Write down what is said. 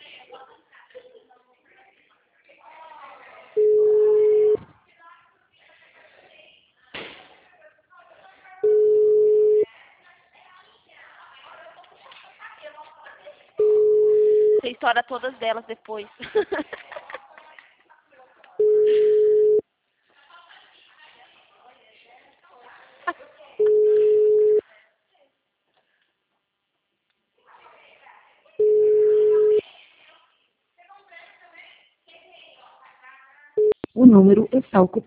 Você estoura todas delas depois. O número está ocupado.